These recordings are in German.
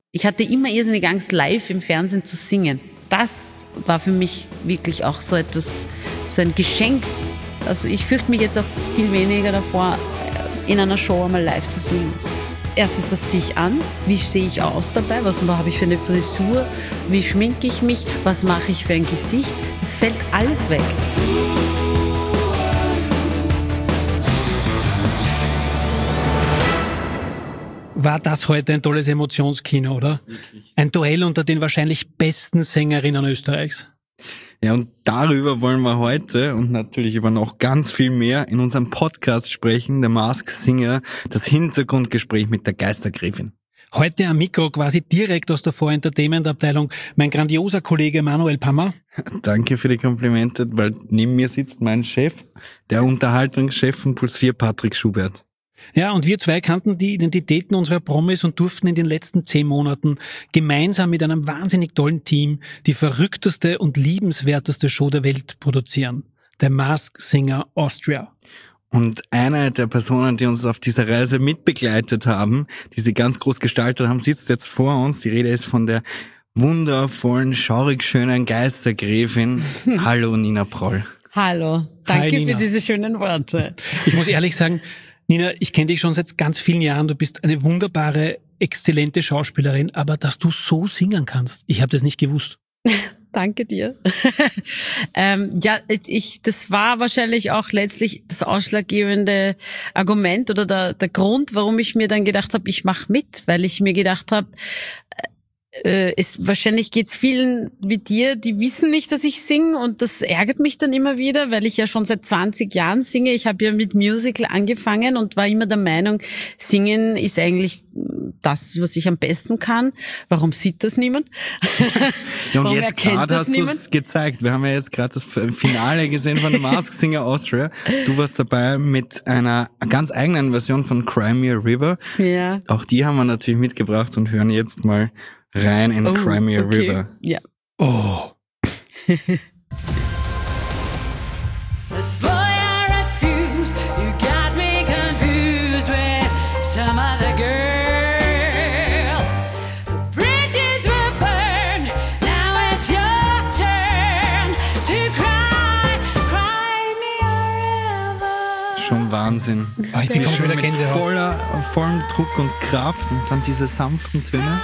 Ich hatte immer irrsinnig Angst, live im Fernsehen zu singen. Das war für mich wirklich auch so etwas, so ein Geschenk. Also ich fürchte mich jetzt auch viel weniger davor, in einer Show einmal live zu singen. Erstens, was ziehe ich an? Wie sehe ich aus dabei? Was habe ich für eine Frisur? Wie schminke ich mich? Was mache ich für ein Gesicht? Es fällt alles weg. War das heute ein tolles Emotionskino, oder? Wirklich. Ein Duell unter den wahrscheinlich besten Sängerinnen Österreichs. Ja, und darüber wollen wir heute und natürlich über noch ganz viel mehr in unserem Podcast sprechen, der Masked Singer, das Hintergrundgespräch mit der Geistergräfin. Heute am Mikro quasi direkt aus der Vor-Entertainment-Abteilung mein grandioser Kollege Manuel Pammer. Danke für die Komplimente, weil neben mir sitzt mein Chef, der Unterhaltungschef von Puls 4, Patrick Schubert. Ja, und wir zwei kannten die Identitäten unserer Promis und durften in den letzten 10 Monaten gemeinsam mit einem wahnsinnig tollen Team die verrückteste und liebenswerteste Show der Welt produzieren. Der Masked Singer Austria. Und eine der Personen, die uns auf dieser Reise mitbegleitet haben, die sie ganz groß gestaltet haben, sitzt jetzt vor uns. Die Rede ist von der wundervollen, schaurig schönen Geistergräfin. Hallo Nina Proll. Hallo, danke Hi, Nina. für diese schönen Worte. Ich muss ehrlich sagen, Nina, ich kenne dich schon seit ganz vielen Jahren. Du bist eine wunderbare, exzellente Schauspielerin, aber dass du so singen kannst, ich habe das nicht gewusst. Danke dir. Das war wahrscheinlich auch letztlich das ausschlaggebende Argument oder der Grund, warum ich mir dann gedacht habe, ich mache mit, weil ich mir gedacht habe, wahrscheinlich geht's vielen wie dir, die wissen nicht, dass ich singe, und das ärgert mich dann immer wieder, weil ich ja schon seit 20 Jahren singe. Ich habe ja mit Musical angefangen und war immer der Meinung, Singen ist eigentlich das, was ich am besten kann. Warum sieht das niemand? Ja, und jetzt gerade hast du es gezeigt. Wir haben ja jetzt gerade das Finale gesehen von The Masked Singer Austria. Du warst dabei mit einer ganz eigenen Version von Cry Me a River. Ja. Auch die haben wir natürlich mitgebracht und hören jetzt mal rein in Cry Me a River. Ja. Oh. Schon Wahnsinn. Ich bekomme schon wieder Gänsehaut. Vollem Druck und Kraft und dann diese sanften Töne.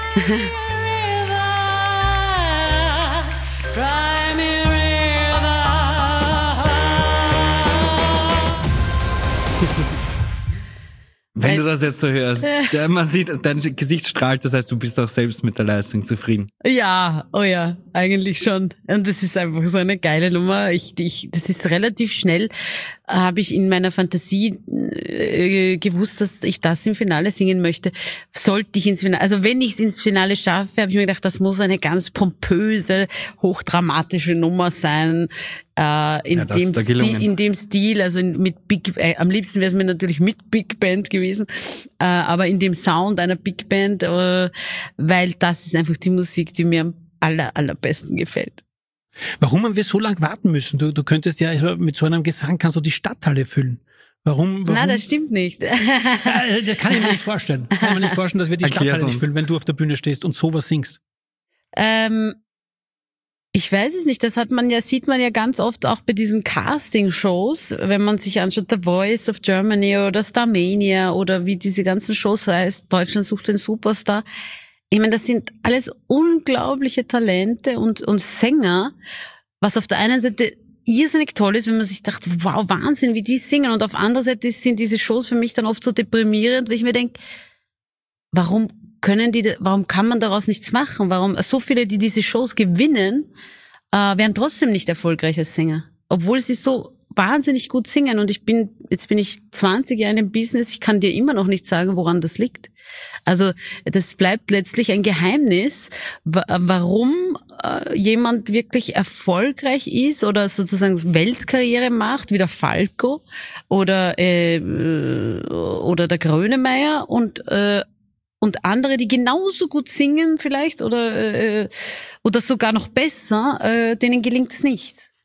Wenn du das jetzt so hörst, man sieht, dein Gesicht strahlt, das heißt, du bist auch selbst mit der Leistung zufrieden. Ja, oh ja, eigentlich schon. Und das ist einfach so eine geile Nummer. Das ist relativ schnell, habe ich in meiner Fantasie gewusst, dass ich das im Finale singen möchte. Sollte ich ins Finale, also wenn ich es ins Finale schaffe, habe ich mir gedacht, das muss eine ganz pompöse, hochdramatische Nummer sein. In dem Stil, also mit am liebsten wäre es mir natürlich mit Big Band gewesen, aber in dem Sound einer Big Band, weil das ist einfach die Musik, die mir am allerbesten gefällt. Warum haben wir so lange warten müssen? Du könntest ja, mit so einem Gesang kannst du die Stadthalle füllen. Warum? Nein, das stimmt nicht. Das kann ich mir nicht vorstellen. Ich kann mir nicht vorstellen, dass wir die Stadthalle nicht füllen, wenn du auf der Bühne stehst und sowas singst. Ich weiß es nicht, sieht man ja ganz oft auch bei diesen Casting-Shows, wenn man sich anschaut, The Voice of Germany oder Starmania oder wie diese ganzen Shows heißt, Deutschland sucht den Superstar. Ich meine, das sind alles unglaubliche Talente und Sänger, was auf der einen Seite irrsinnig toll ist, wenn man sich dachte, wow, Wahnsinn, wie die singen, und auf anderer Seite sind diese Shows für mich dann oft so deprimierend, weil ich mir denke, warum kann man daraus nichts machen? Warum so viele, die diese Shows gewinnen, werden trotzdem nicht erfolgreich als Sänger, obwohl sie so wahnsinnig gut singen. Und jetzt bin ich 20 Jahre in dem Business, ich kann dir immer noch nicht sagen, woran das liegt. Also das bleibt letztlich ein Geheimnis, warum jemand wirklich erfolgreich ist oder sozusagen Weltkarriere macht, wie der Falco oder der Grönemeyer, und andere, die genauso gut singen vielleicht oder sogar noch besser, denen gelingt's nicht.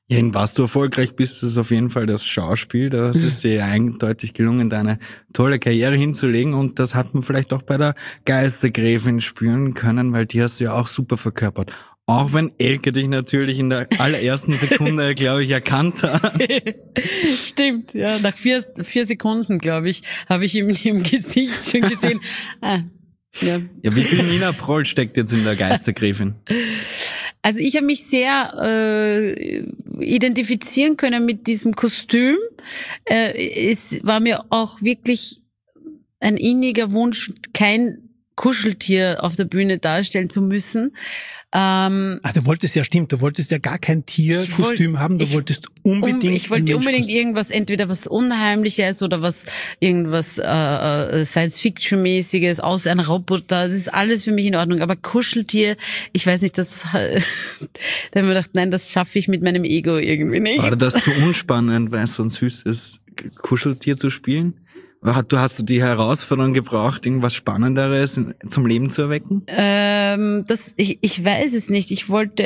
Ja, in was du erfolgreich bist, ist auf jeden Fall das Schauspiel. Das ist dir eindeutig gelungen, da eine tolle Karriere hinzulegen, und das hat man vielleicht auch bei der Geistergräfin spüren können, weil die hast du ja auch super verkörpert. Auch wenn Elke dich natürlich in der allerersten Sekunde, glaube ich, erkannt hat. Stimmt, ja. Nach 4 Sekunden, glaube ich, habe ich ihm im Gesicht schon gesehen. Ja, wie viel Nina Proll steckt jetzt in der Geistergräfin? Also ich habe mich sehr identifizieren können mit diesem Kostüm. Es war mir auch wirklich ein inniger Wunsch, kein Kuscheltier auf der Bühne darstellen zu müssen. Du wolltest ja gar kein Tierkostüm haben, du wolltest unbedingt ich wollte unbedingt irgendwas, entweder was Unheimliches oder irgendwas Science-Fiction-mäßiges, aus einem Roboter, das ist alles für mich in Ordnung, aber Kuscheltier, ich weiß nicht, da habe ich mir gedacht, nein, das schaffe ich mit meinem Ego irgendwie nicht. War das zu unspannend, weil es so ein süßes Kuscheltier zu spielen? Hast du die Herausforderung gebraucht, irgendwas Spannenderes zum Leben zu erwecken? Ich weiß es nicht. Ich wollte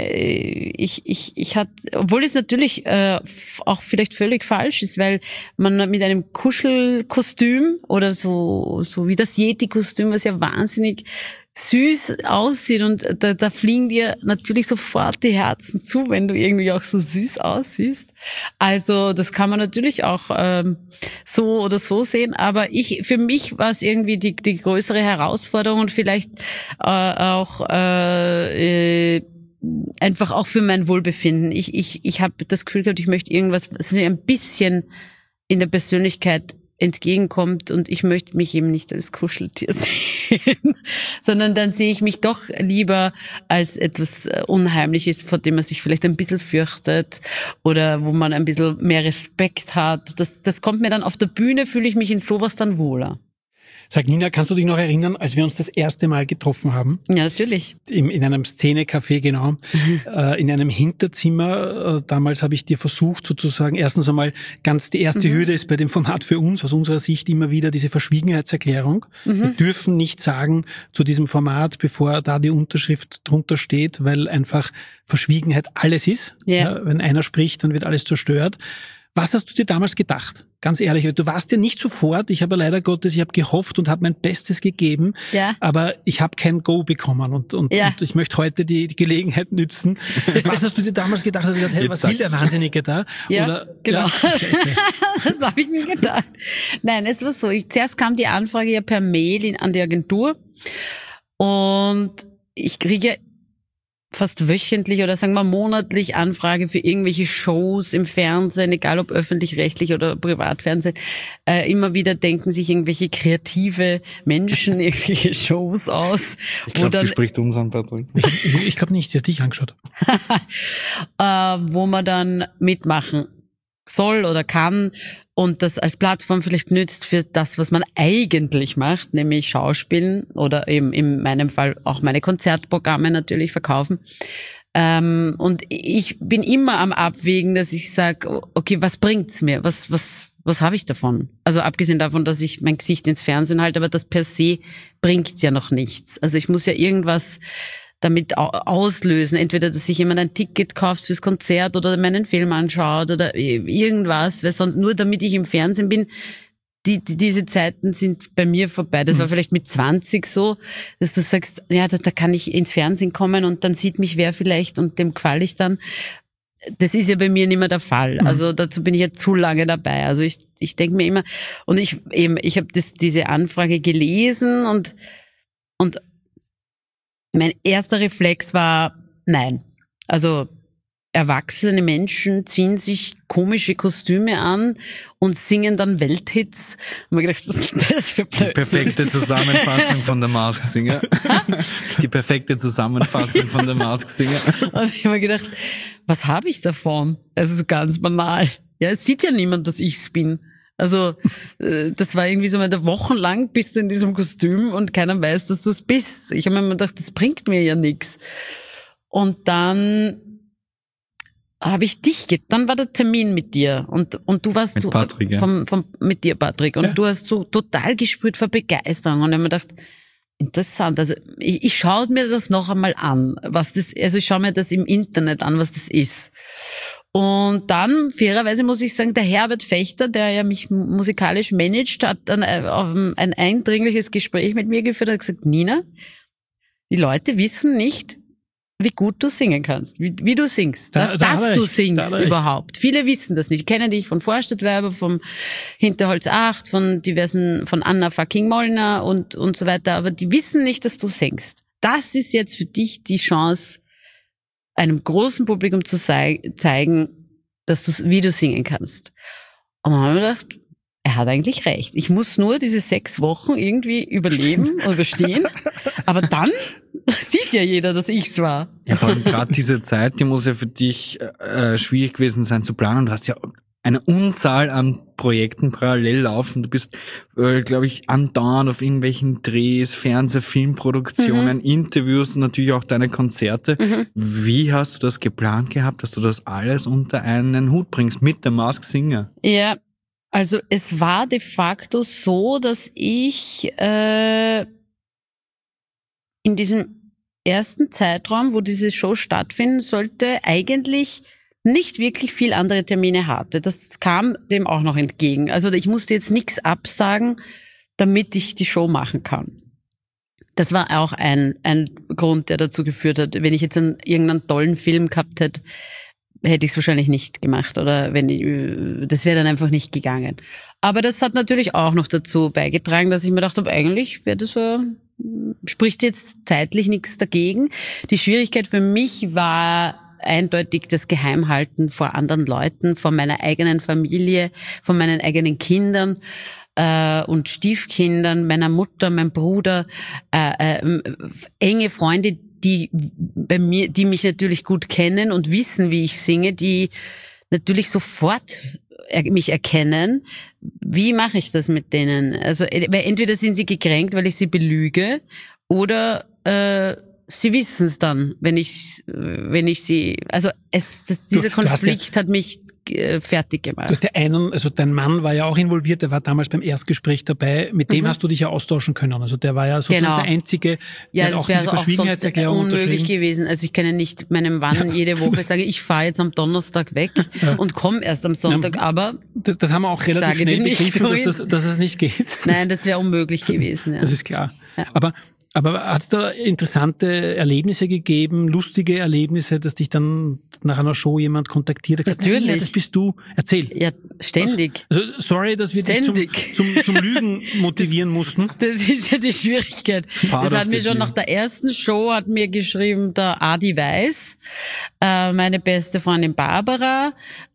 obwohl es natürlich auch vielleicht völlig falsch ist, weil man mit einem Kuschelkostüm oder so wie das Yeti-Kostüm, was ja wahnsinnig süß aussieht, und da fliegen dir natürlich sofort die Herzen zu, wenn du irgendwie auch so süß aussiehst. Also das kann man natürlich auch so oder so sehen, aber für mich war es irgendwie die größere Herausforderung, und vielleicht auch einfach auch für mein Wohlbefinden. Ich habe das Gefühl gehabt, ich möchte irgendwas, was mir ein bisschen in der Persönlichkeit entgegenkommt, und ich möchte mich eben nicht als Kuscheltier sehen, sondern dann sehe ich mich doch lieber als etwas Unheimliches, vor dem man sich vielleicht ein bisschen fürchtet oder wo man ein bisschen mehr Respekt hat. Das kommt mir dann auf der Bühne, fühle ich mich in sowas dann wohler. Sag, Nina, kannst du dich noch erinnern, als wir uns das erste Mal getroffen haben? Ja, natürlich. In einem Szene-Café, genau. In einem Hinterzimmer. Damals habe ich dir versucht, sozusagen, erstens einmal die erste Hürde ist bei dem Format für uns, aus unserer Sicht immer wieder diese Verschwiegenheitserklärung. Wir dürfen nicht sagen zu diesem Format, bevor da die Unterschrift drunter steht, weil einfach Verschwiegenheit alles ist. Yeah. Ja, wenn einer spricht, dann wird alles zerstört. Was hast du dir damals gedacht? Ganz ehrlich, du warst ja nicht sofort. Ich habe leider Gottes, ich habe gehofft und habe mein Bestes gegeben, aber ich habe kein Go bekommen, und ich möchte heute die Gelegenheit nützen. Was hast du dir damals gedacht? Hast du gedacht, hey, was will der Wahnsinnige da? Ja, oder, genau. Ja, Scheiße. Das habe ich mir gedacht. Nein, es war so. Zuerst kam die Anfrage ja per Mail an die Agentur, und ich kriege fast wöchentlich oder sagen wir monatlich Anfrage für irgendwelche Shows im Fernsehen, egal ob öffentlich-rechtlich oder Privatfernsehen. Immer wieder denken sich irgendwelche kreative Menschen irgendwelche Shows aus. Ich glaube, sie spricht uns an, Patrick. Ich glaube nicht, sie hat dich angeschaut. Wo man dann mitmachen soll oder kann und das als Plattform vielleicht nützt für das, was man eigentlich macht, nämlich Schauspielen oder eben in meinem Fall auch meine Konzertprogramme natürlich verkaufen. Und ich bin immer am Abwägen, dass ich sage, okay, was bringt's mir? Was habe ich davon? Also abgesehen davon, dass ich mein Gesicht ins Fernsehen halte, aber das per se bringt ja noch nichts. Also ich muss ja irgendwas damit auslösen. Entweder, dass sich jemand ein Ticket kauft fürs Konzert oder meinen Film anschaut oder irgendwas, weil sonst nur damit ich im Fernsehen bin, diese Zeiten sind bei mir vorbei. Das war vielleicht mit 20 so, dass du sagst, ja, da kann ich ins Fernsehen kommen und dann sieht mich wer vielleicht und dem gefalle ich dann. Das ist ja bei mir nicht mehr der Fall. Also dazu bin ich ja zu lange dabei. Also ich denke mir immer, und ich habe diese Anfrage gelesen und mein erster Reflex war, nein. Also erwachsene Menschen ziehen sich komische Kostüme an und singen dann Welthits. Und mir gedacht, was ist das für Blödsinn? Die perfekte Zusammenfassung von der Mask Singer. Die perfekte Zusammenfassung von der Mask Singer. Und ich habe mir gedacht, was habe ich davon? Also so ganz banal. Ja, es sieht ja niemand, dass ich's bin. Also das war irgendwie so, wochenlang bist du in diesem Kostüm und keiner weiß, dass du es bist. Ich habe mir immer gedacht, das bringt mir ja nichts. Und dann habe ich dann war der Termin mit dir und du warst mit so Patrick, ja. mit dir, Patrick, und du hast so total gesprüht vor Begeisterung, und ich habe mir gedacht, interessant. Also ich schaue mir das noch einmal an, was das, also ich schaue mir das im Internet an, was das ist. Und dann, fairerweise muss ich sagen, der Herbert Fechter, der ja mich musikalisch managt, hat dann auf ein eindringliches Gespräch mit mir geführt, hat gesagt, Nina, die Leute wissen nicht, wie gut du singen kannst, wie du singst, dass du singst überhaupt. Viele wissen das nicht, kennen dich von Vorstadtweiber, vom Hinterholz 8, von Anna fucking Mollner und so weiter, aber die wissen nicht, dass du singst. Das ist jetzt für dich die Chance, einem großen Publikum zu zeigen, wie du singen kannst. Und dann haben wir gedacht, er hat eigentlich recht. Ich muss nur diese 6 Wochen irgendwie überleben und überstehen. Aber dann sieht ja jeder, dass ich's war. Ja, vor allem gerade diese Zeit, die muss ja für dich schwierig gewesen sein zu planen. Du hast ja eine Unzahl an Projekten parallel laufen. Du bist, glaube ich, andauernd auf irgendwelchen Drehs, Fernseh-, Filmproduktionen, Interviews und natürlich auch deine Konzerte. Wie hast du das geplant gehabt, dass du das alles unter einen Hut bringst mit der Masked Singer? Ja, also es war de facto so, dass ich in diesem ersten Zeitraum, wo diese Show stattfinden sollte, eigentlich nicht wirklich viel andere Termine hatte. Das kam dem auch noch entgegen. Also ich musste jetzt nichts absagen, damit ich die Show machen kann. Das war auch ein Grund, der dazu geführt hat. Wenn ich jetzt irgendeinen tollen Film gehabt hätte, hätte ich es wahrscheinlich nicht gemacht. Oder das wäre dann einfach nicht gegangen. Aber das hat natürlich auch noch dazu beigetragen, dass ich mir gedacht habe, eigentlich wäre das so, spricht jetzt zeitlich nichts dagegen. Die Schwierigkeit für mich war eindeutig das Geheimhalten vor anderen Leuten, vor meiner eigenen Familie, von meinen eigenen Kindern und Stiefkindern, meiner Mutter, meinem Bruder, enge Freunde, die mich natürlich gut kennen und wissen, wie ich singe, die natürlich sofort mich erkennen. Wie mache ich das mit denen? Also entweder sind sie gekränkt, weil ich sie belüge, oder sie wissen es dann, wenn ich sie, also dieser Konflikt hat mich fertig gemacht. Du hast ja also dein Mann war ja auch involviert, der war damals beim Erstgespräch dabei, mit dem hast du dich ja austauschen können. Also der war ja sozusagen der Einzige, der auch diese Verschwiegenheitserklärung unterschrieben. Unmöglich gewesen. Also ich kann ja nicht meinem Mann jede Woche sagen, ich fahre jetzt am Donnerstag weg und komme erst am Sonntag, aber das haben wir auch relativ schnell begriffen, dass es nicht geht. Nein, das wäre unmöglich gewesen. Ja. Das ist klar. Ja. Aber hat es da interessante Erlebnisse gegeben, lustige Erlebnisse, dass dich dann nach einer Show jemand kontaktiert hat? Natürlich. Ja, das bist du. Erzähl. Ja, ständig. Also sorry, dass wir dich zum Lügen motivieren mussten. Das ist ja die Schwierigkeit. Das hat mir schon nach der ersten Show hat mir geschrieben der Adi Weiß, meine beste Freundin Barbara,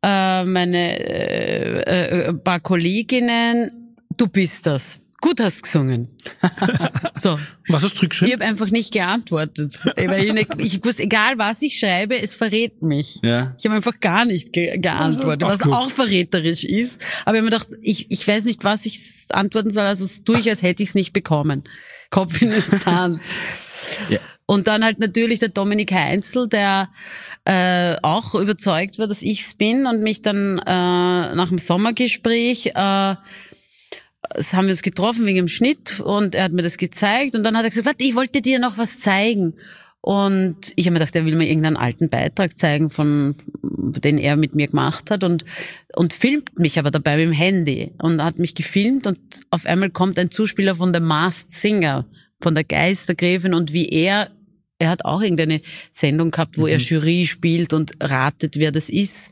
meine paar Kolleginnen. Du bist das. Gut hast gesungen. So. Was hast du zurückgeschrieben? Ich habe einfach nicht geantwortet. Ich wusste, egal was ich schreibe, es verrät mich. Ja. Ich habe einfach gar nicht geantwortet, was auch verräterisch ist. Aber ich habe mir gedacht, ich weiß nicht, was ich antworten soll, also tue ich, als hätte ich es nicht bekommen. Kopf in den Sand. Ja. Und dann halt natürlich der Dominik Heinzel, der auch überzeugt war, dass ich's bin und mich dann nach dem Sommergespräch das haben wir uns getroffen wegen dem Schnitt und er hat mir das gezeigt und dann hat er gesagt, warte, ich wollte dir noch was zeigen. Und ich habe mir gedacht, er will mir irgendeinen alten Beitrag zeigen, den er mit mir gemacht hat und filmt mich aber dabei mit dem Handy und hat mich gefilmt und auf einmal kommt ein Zuspieler von The Masked Singer, von der Geistergräfin und wie er hat auch irgendeine Sendung gehabt, wo er Jury spielt und ratet, wer das ist.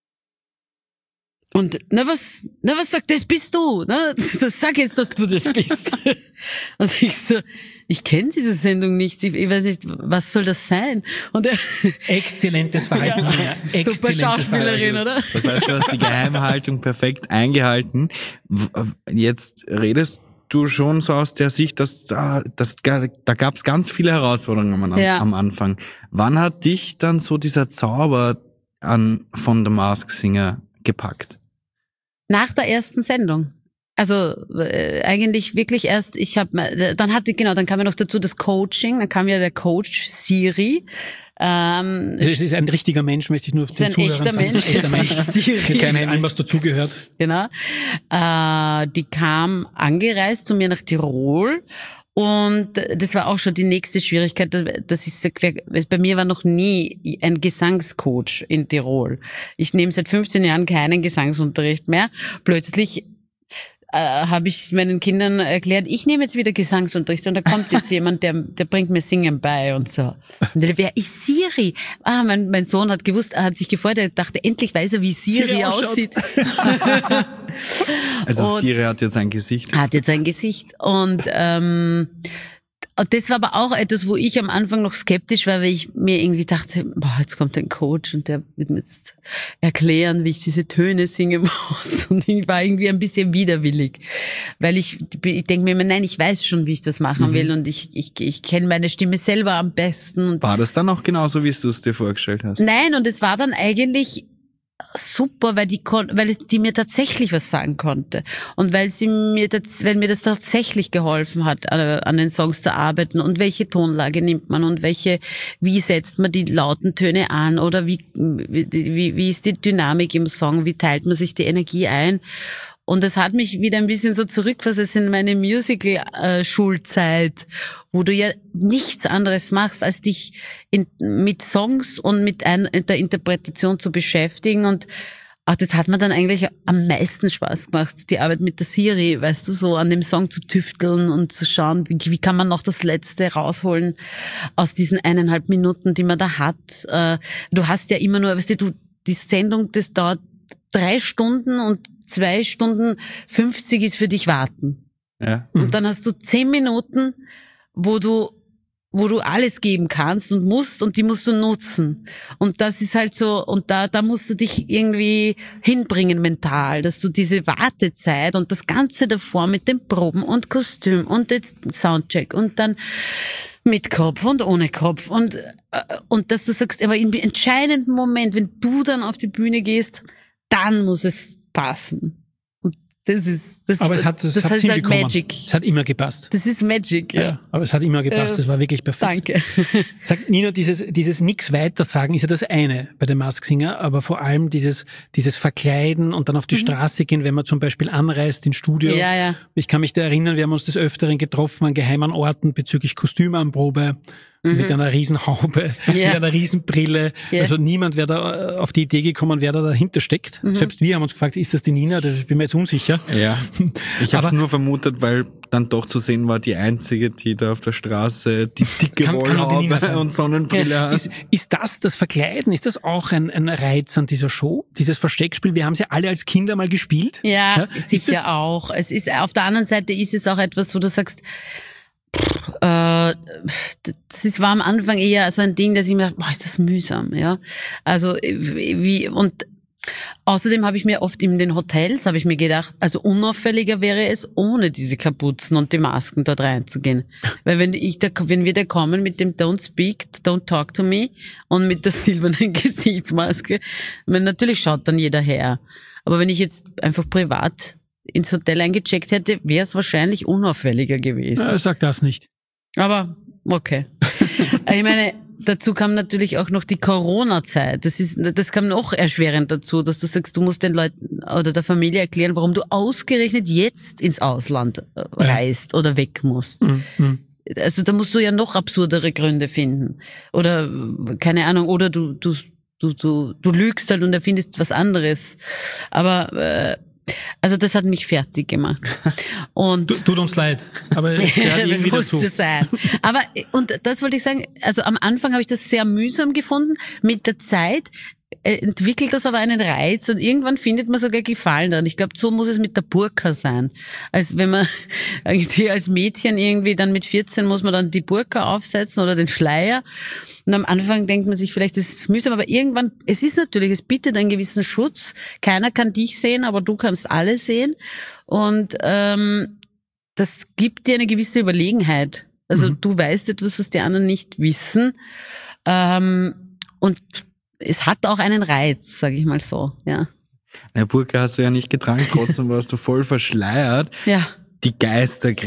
Und was sagt, das bist du, ne? Sag jetzt, dass du das bist. Und ich so, ich kenne diese Sendung nicht, ich weiß nicht, was soll das sein? Und exzellentes Verhalten. Ja. Super Schauspielerin, oder? Das heißt, du hast die Geheimhaltung perfekt eingehalten. Jetzt redest du schon so aus der Sicht, dass da gab es ganz viele Herausforderungen am Anfang. Wann hat dich dann so dieser Zauber von The Masked Singer gepackt? Nach der ersten Sendung. Also eigentlich wirklich erst, dann kam ja noch dazu das Coaching, dann kam ja der Coach Siri. Es ist ein richtiger Mensch, möchte ich nur den Zuhörern sagen. Ist ein echter Mensch. Siri. Keine Ahnung, was dazugehört. Genau. Die kam angereist zu mir nach Tirol Und das war auch schon die nächste Schwierigkeit. Bei mir war noch nie ein Gesangscoach in Tirol. Ich nehme seit 15 Jahren keinen Gesangsunterricht mehr. Plötzlich habe ich meinen Kindern erklärt, ich nehme jetzt wieder Gesangsunterricht und da kommt jetzt jemand, der bringt mir Singen bei und so. Und wer ist Siri? Mein Sohn hat gewusst, er hat sich gefreut, er dachte, endlich weiß er, wie Siri aussieht. Also Siri hat jetzt ein Gesicht. Hat jetzt ein Gesicht. Und das war aber auch etwas, wo ich am Anfang noch skeptisch war, weil ich mir irgendwie dachte, jetzt kommt ein Coach und der wird mir jetzt erklären, wie ich diese Töne singen muss. Und ich war irgendwie ein bisschen widerwillig, weil ich denke mir immer, nein, ich weiß schon, wie ich das machen will und ich kenne meine Stimme selber am besten. Und war das dann auch genauso, wie du es dir vorgestellt hast? Nein, und es war dann eigentlich super, weil die mir tatsächlich was sagen konnte und weil mir das tatsächlich geholfen hat, an den Songs zu arbeiten und welche Tonlage nimmt man und wie setzt man die lauten Töne an oder wie ist die Dynamik im Song, wie teilt man sich die Energie ein. Und das hat mich wieder ein bisschen so zurückversetzt in meine Musical-Schulzeit, wo du ja nichts anderes machst, als dich mit Songs und mit der Interpretation zu beschäftigen. Und das hat mir dann eigentlich am meisten Spaß gemacht, die Arbeit mit der Siri, weißt du, so an dem Song zu tüfteln und zu schauen, wie kann man noch das Letzte rausholen aus diesen 1,5 Minuten, die man da hat. Du hast ja immer nur, weißt du, die Sendung, das dauert 3 Stunden und 2 Stunden 50 ist für dich warten. Ja. Und dann hast du 10 Minuten, wo du alles geben kannst und musst und die musst du nutzen. Und das ist halt so, und da musst du dich irgendwie hinbringen mental, dass du diese Wartezeit und das Ganze davor mit den Proben und Kostüm und jetzt Soundcheck und dann mit Kopf und ohne Kopf und dass du sagst, aber im entscheidenden Moment, wenn du dann auf die Bühne gehst, dann muss es passen. Und aber es hat heißt halt Magic. Es hat immer gepasst. Das ist Magic, ja. Aber es hat immer gepasst, es war wirklich perfekt. Danke. Sag, Nina, dieses nix weiter sagen ist ja das eine bei den Masked Singer, aber vor allem dieses Verkleiden und dann auf die Straße gehen, wenn man zum Beispiel anreist ins Studio. Ja, ja. Ich kann mich da erinnern, wir haben uns des Öfteren getroffen an geheimen Orten bezüglich Kostümanprobe. Mit einer Riesenhaube, mit einer Riesenbrille. Also niemand wäre da auf die Idee gekommen, wer da dahinter steckt. Selbst wir haben uns gefragt, ist das die Nina? Da bin mir jetzt unsicher. Ja, ich habe es nur vermutet, weil dann doch zu sehen war, die Einzige, die da auf der Straße die dicke Wollhaube und Sonnenbrille hat. Ist das Verkleiden, ist das auch ein Reiz an dieser Show? Dieses Versteckspiel, wir haben es ja alle als Kinder mal gespielt. Ja, es ist ja auch. Es ist, auf der anderen Seite ist es auch etwas, wo du sagst, war am Anfang eher so ein Ding, dass ich mir dachte, ist das mühsam, ja. Also, und außerdem habe ich mir oft in den Hotels, habe ich mir gedacht, also unauffälliger wäre es, ohne diese Kapuzen und die Masken dort reinzugehen. Weil wenn wir da kommen mit dem Don't Speak, Don't Talk to Me und mit der silbernen Gesichtsmaske, natürlich schaut dann jeder her. Aber wenn ich jetzt einfach privat ins Hotel eingecheckt hätte, wäre es wahrscheinlich unauffälliger gewesen. Ja, sag das nicht. Aber, okay. Ich meine, dazu kam natürlich auch noch die Corona-Zeit. Das kam noch erschwerend dazu, dass du sagst, du musst den Leuten oder der Familie erklären, warum du ausgerechnet jetzt ins Ausland reist oder weg musst. Mhm. Also da musst du ja noch absurdere Gründe finden. Oder, keine Ahnung, oder du lügst halt und erfindest was anderes. Aber, also das hat mich fertig gemacht. Und tut uns leid, aber es gehört irgendwie das musste sein. Aber, und das wollte ich sagen, also am Anfang habe ich das sehr mühsam gefunden. Mit der Zeit entwickelt das aber einen Reiz und irgendwann findet man sogar Gefallen daran. Ich glaube, so muss es mit der Burka sein. Als wenn man irgendwie als Mädchen irgendwie dann mit 14 muss man dann die Burka aufsetzen oder den Schleier. Und am Anfang denkt man sich vielleicht, das ist mühsam, aber irgendwann, es bietet einen gewissen Schutz. Keiner kann dich sehen, aber du kannst alle sehen. Und das gibt dir eine gewisse Überlegenheit. Also du weißt etwas, was die anderen nicht wissen. Und es hat auch einen Reiz, sage ich mal so, ja. Eine Burka hast du ja nicht getragen, trotzdem warst du voll verschleiert. Ja. Die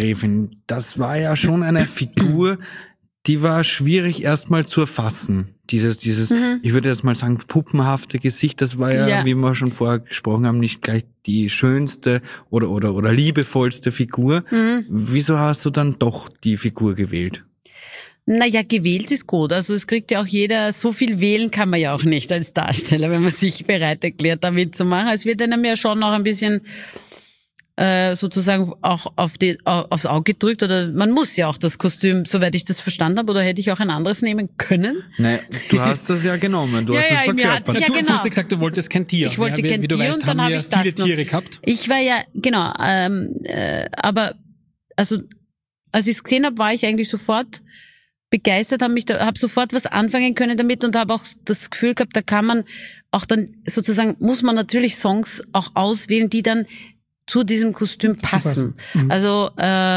Geistergräfin, das war ja schon eine Figur, die war schwierig erstmal zu erfassen. dieses, ich würde jetzt mal sagen, puppenhafte Gesicht, das war ja, wie wir schon vorher gesprochen haben, nicht gleich die schönste oder liebevollste Figur. Wieso hast du dann doch die Figur gewählt? Naja, gewählt ist gut. Also es kriegt ja auch jeder, so viel wählen kann man ja auch nicht als Darsteller, wenn man sich bereit erklärt, da mitzumachen. Es wird einem ja schon noch ein bisschen sozusagen auch aufs Auge gedrückt, oder man muss ja auch das Kostüm, soweit ich das verstanden habe, oder hätte ich auch ein anderes nehmen können? Nein, du hast das ja genommen, du hast es verkörpert. Du hast ja gesagt, du wolltest kein Tier. Ich wollte kein Tier, weißt, und dann habe ich das viele Tiere gehabt. Ich war ja, genau, aber also als ich es gesehen habe, war ich eigentlich sofort begeistert, habe sofort was anfangen können damit und habe auch das Gefühl gehabt, da kann man auch dann sozusagen, muss man natürlich Songs auch auswählen, die dann zu diesem Kostüm passen. Also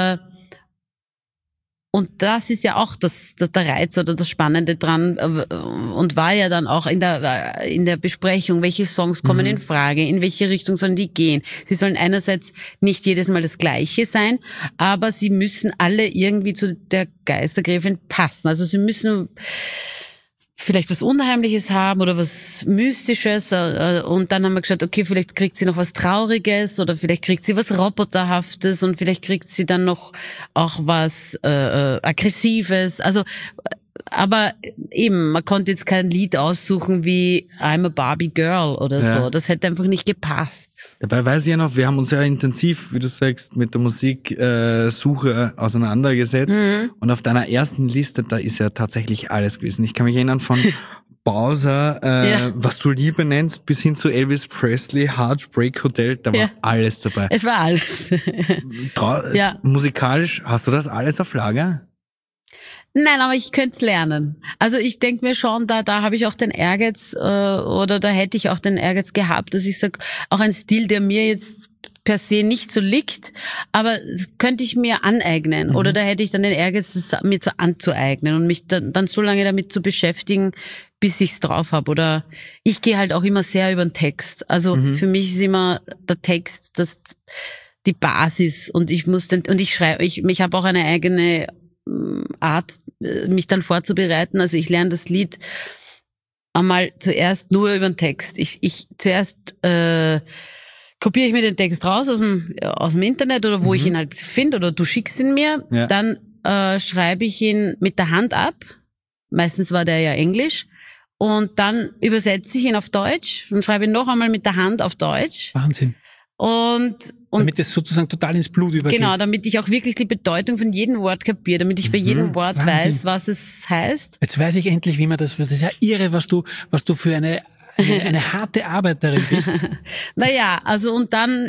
und das ist ja auch der Reiz oder das Spannende dran, und war ja dann auch in der Besprechung, welche Songs kommen in Frage, in welche Richtung sollen die gehen. Sie sollen einerseits nicht jedes Mal das Gleiche sein, aber sie müssen alle irgendwie zu der Geistergräfin passen. Also sie müssen vielleicht was Unheimliches haben oder was Mystisches, und dann haben wir gesagt, okay, vielleicht kriegt sie noch was Trauriges oder vielleicht kriegt sie was Roboterhaftes und vielleicht kriegt sie dann noch auch was Aggressives. Also, aber eben, man konnte jetzt kein Lied aussuchen wie I'm a Barbie Girl oder so. Das hätte einfach nicht gepasst. Dabei weiß ich ja noch, wir haben uns ja intensiv, wie du sagst, mit der Musiksuche auseinandergesetzt. Und auf deiner ersten Liste, da ist ja tatsächlich alles gewesen. Ich kann mich erinnern von Bowser, was du Liebe nennst, bis hin zu Elvis Presley, Heartbreak Hotel, da war alles dabei. Es war alles. Musikalisch, hast du das alles auf Lager? Nein, aber ich könnte es lernen. Also ich denke mir schon, da habe ich auch den Ehrgeiz, oder da hätte ich auch den Ehrgeiz gehabt, dass ich sage, auch ein Stil, der mir jetzt per se nicht so liegt, aber das könnte ich mir aneignen. Oder da hätte ich dann den Ehrgeiz, das mir anzueignen und mich dann so lange damit zu beschäftigen, bis ich's drauf habe. Oder ich gehe halt auch immer sehr über den Text. Also für mich ist immer der Text die Basis, und ich habe auch eine eigene Art, mich dann vorzubereiten. Also ich lerne das Lied einmal zuerst nur über den Text. Zuerst kopiere ich mir den Text raus aus dem Internet oder wo ich ihn halt finde, oder du schickst ihn mir. Ja. Dann schreibe ich ihn mit der Hand ab. Meistens war der ja Englisch. Und dann übersetze ich ihn auf Deutsch und schreibe ihn noch einmal mit der Hand auf Deutsch. Wahnsinn. Und damit es sozusagen total ins Blut übergeht. Genau, damit ich auch wirklich die Bedeutung von jedem Wort kapiere, damit ich bei jedem Wort weiß, was es heißt. Jetzt weiß ich endlich, wie man das ist ja irre, was du für eine harte Arbeiterin bist. Naja, also und dann,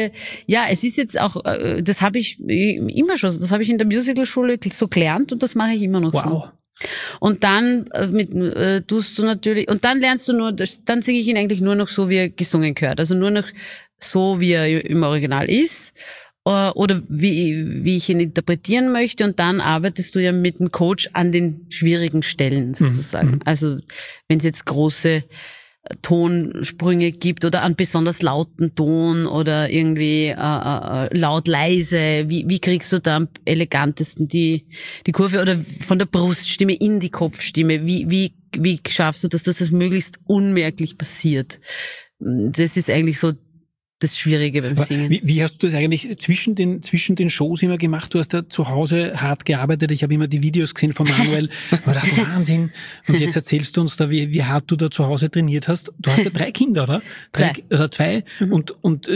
es ist jetzt auch, das habe ich immer schon, das habe ich in der Musicalschule so gelernt und das mache ich immer noch so. Und dann tust du natürlich, und dann lernst du dann singe ich ihn eigentlich nur noch so, wie er gesungen gehört. Also nur noch so, wie er im Original ist, oder wie ich ihn interpretieren möchte, und dann arbeitest du ja mit dem Coach an den schwierigen Stellen sozusagen. Also wenn es jetzt große Tonsprünge gibt oder einen besonders lauten Ton oder irgendwie laut leise, wie kriegst du da am elegantesten die Kurve, oder von der Bruststimme in die Kopfstimme, wie schaffst du, dass das möglichst unmerklich passiert? Das ist eigentlich so das Schwierige beim Singen. Wie hast du das eigentlich zwischen den Shows immer gemacht? Du hast ja zu Hause hart gearbeitet. Ich habe immer die Videos gesehen von Manuel. Ich dachte, Wahnsinn. Und jetzt erzählst du uns da, wie hart du da zu Hause trainiert hast. Du hast ja 3 Kinder, oder? 2. Und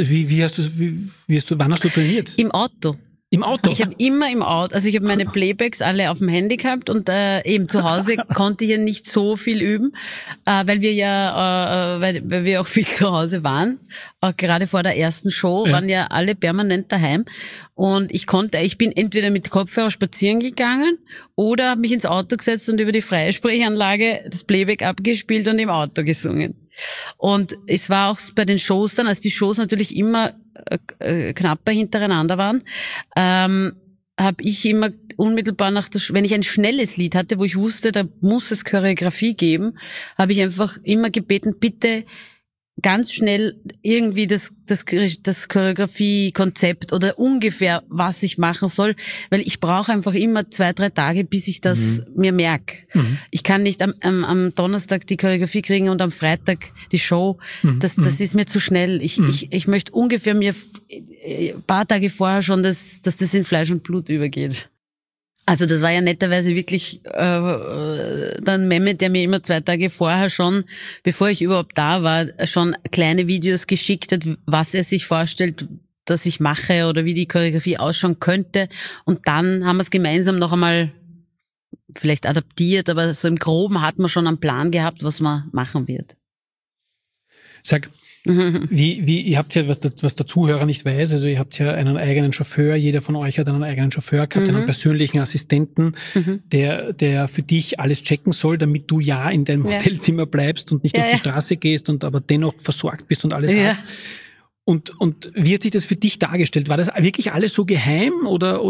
wann hast du trainiert? Im Auto. Im Auto? Ich habe immer im Auto, also ich habe meine Playbacks alle auf dem Handy gehabt, und eben zu Hause konnte ich ja nicht so viel üben, weil wir auch viel zu Hause waren. Auch gerade vor der ersten Show waren ja alle permanent daheim, und ich bin entweder mit Kopfhörer spazieren gegangen oder habe mich ins Auto gesetzt und über die Freisprechanlage das Playback abgespielt und im Auto gesungen. Und es war auch bei den Shows dann, als die Shows natürlich immer knapper hintereinander waren, habe ich immer unmittelbar wenn ich ein schnelles Lied hatte, wo ich wusste, da muss es Choreografie geben, habe ich einfach immer gebeten, bitte ganz schnell irgendwie das Choreografie-Konzept oder ungefähr, was ich machen soll, weil ich brauche einfach immer 2-3 Tage, bis ich das mir merke. Ich kann nicht am Donnerstag die Choreografie kriegen und am Freitag die Show. Das ist mir zu schnell. Ich möchte ungefähr mir ein paar Tage vorher schon, dass das in Fleisch und Blut übergeht. Also das war ja netterweise wirklich dann Mehmet, der mir immer 2 Tage vorher schon, bevor ich überhaupt da war, schon kleine Videos geschickt hat, was er sich vorstellt, dass ich mache oder wie die Choreografie ausschauen könnte. Und dann haben wir es gemeinsam noch einmal vielleicht adaptiert, aber so im Groben hat man schon einen Plan gehabt, was man machen wird. Sag, ihr habt ja, was der Zuhörer nicht weiß, also ihr habt ja einen eigenen Chauffeur, jeder von euch hat einen eigenen Chauffeur gehabt, einen persönlichen Assistenten, der für dich alles checken soll, damit du ja in deinem Hotelzimmer bleibst und nicht auf die Straße gehst und aber dennoch versorgt bist und alles hast. Und wie hat sich das für dich dargestellt? War das wirklich alles so geheim oder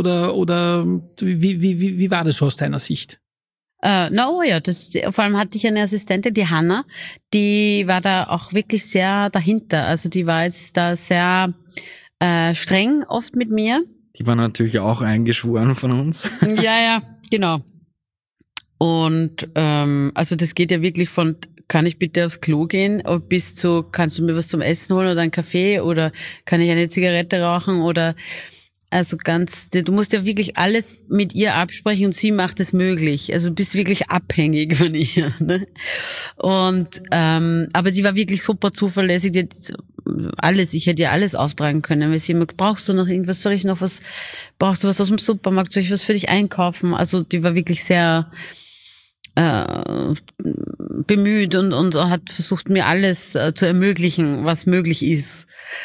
wie war das so aus deiner Sicht? Vor allem hatte ich eine Assistentin, die Hanna, die war da auch wirklich sehr dahinter. Also die war jetzt da sehr streng oft mit mir. Die war natürlich auch eingeschworen von uns. Ja, genau. Und also das geht ja wirklich von, kann ich bitte aufs Klo gehen, bis zu, kannst du mir was zum Essen holen oder einen Kaffee oder kann ich eine Zigarette rauchen oder also du musst ja wirklich alles mit ihr absprechen und sie macht es möglich. Also du bist wirklich abhängig von ihr. Ne? Und aber sie war wirklich super zuverlässig. Die hat alles, ich hätte ihr alles auftragen können, weil sie immer, brauchst du noch irgendwas, brauchst du was aus dem Supermarkt, soll ich was für dich einkaufen? Also die war wirklich sehr bemüht und hat versucht, mir alles zu ermöglichen, was möglich ist.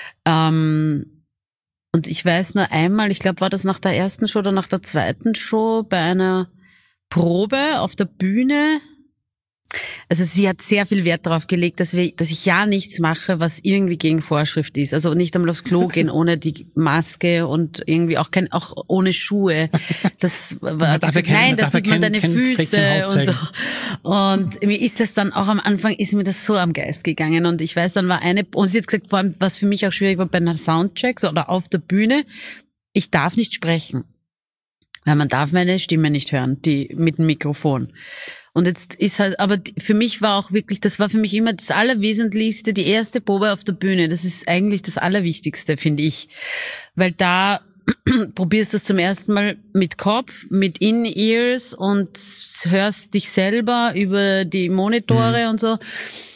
Und ich weiß nur einmal, ich glaube, war das nach der ersten Show oder nach der zweiten Show bei einer Probe auf der Bühne. Also sie hat sehr viel Wert darauf gelegt, dass ich ja nichts mache, was irgendwie gegen Vorschrift ist. Also nicht einmal aufs Klo gehen ohne die Maske und irgendwie auch ohne Schuhe. Das war nein, da sieht man deine Füße und so. Und mir ist das dann auch am Anfang ist mir das so am Geist gegangen und ich weiß, dann war und sie hat gesagt, vor allem, was für mich auch schwierig war bei einer Soundcheck oder auf der Bühne, ich darf nicht sprechen. Weil man darf meine Stimme nicht hören, die mit dem Mikrofon. Und jetzt ist halt, aber für mich war auch wirklich, das war für mich immer das Allerwesentlichste, die erste Probe auf der Bühne. Das ist eigentlich das Allerwichtigste, finde ich. Weil da probierst du es zum ersten Mal mit Kopf, mit In-Ears und hörst dich selber über die Monitore und so.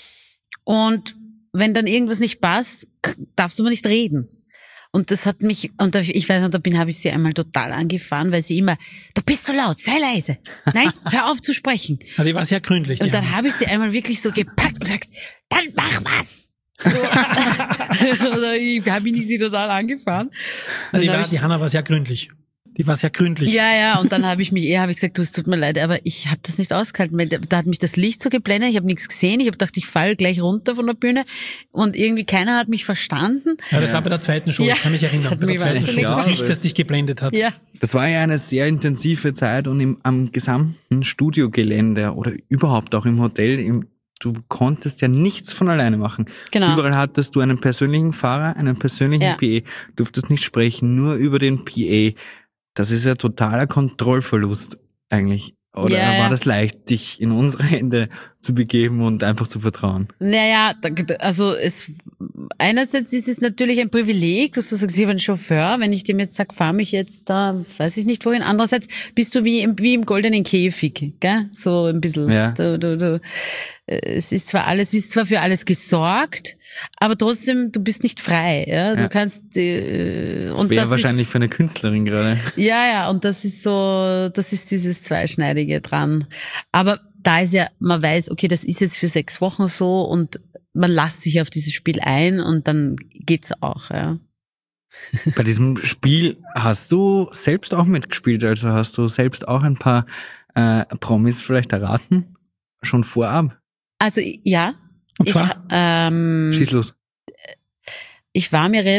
Und wenn dann irgendwas nicht passt, darfst du aber nicht reden. Und das hat mich, und ich weiß noch, habe ich sie einmal total angefahren, weil sie immer, du bist so laut, sei leise. Nein, hör auf zu sprechen. Ja, die war sehr gründlich. Und dann habe ich sie einmal wirklich so gepackt und gesagt, dann mach was. So. Oder ich habe sie total angefahren. Die Hanna war sehr gründlich. Die war sehr gründlich. Ja, und dann habe ich gesagt, du, es tut mir leid, aber ich habe das nicht ausgehalten, weil da hat mich das Licht so geblendet, ich habe nichts gesehen, ich habe gedacht, ich falle gleich runter von der Bühne und irgendwie keiner hat mich verstanden. Ja, das war bei der zweiten Show, ich kann mich erinnern, bei der zweiten Show, das Licht, das dich geblendet hat. Ja. Das war ja eine sehr intensive Zeit und am gesamten Studiogelände oder überhaupt auch im Hotel, du konntest ja nichts von alleine machen. Genau. Überall hattest du einen persönlichen Fahrer, einen persönlichen PA, durftest nicht sprechen, nur über den PA. Das ist ja totaler Kontrollverlust eigentlich. Oder war das leicht, dich in unsere Hände zu begeben und einfach zu vertrauen? Naja, also einerseits ist es natürlich ein Privileg, dass du sagst, ich habe einen Chauffeur, wenn ich dem jetzt sage, fahr mich jetzt da, weiß ich nicht wohin. Andererseits bist du wie im goldenen Käfig, gell? So ein bisschen. Ja. Es ist zwar für alles gesorgt, aber trotzdem, du bist nicht frei, ja. Du kannst, und schwer wahrscheinlich für eine Künstlerin gerade. Ja, und das ist dieses Zweischneidige dran. Aber da ist ja, man weiß, okay, das ist jetzt für 6 Wochen so und man lässt sich auf dieses Spiel ein und dann geht's auch, ja. Bei diesem Spiel hast du selbst auch mitgespielt, also hast du selbst auch ein paar Promis vielleicht erraten? Schon vorab? Also, ja. Und zwar? Schieß los. Ich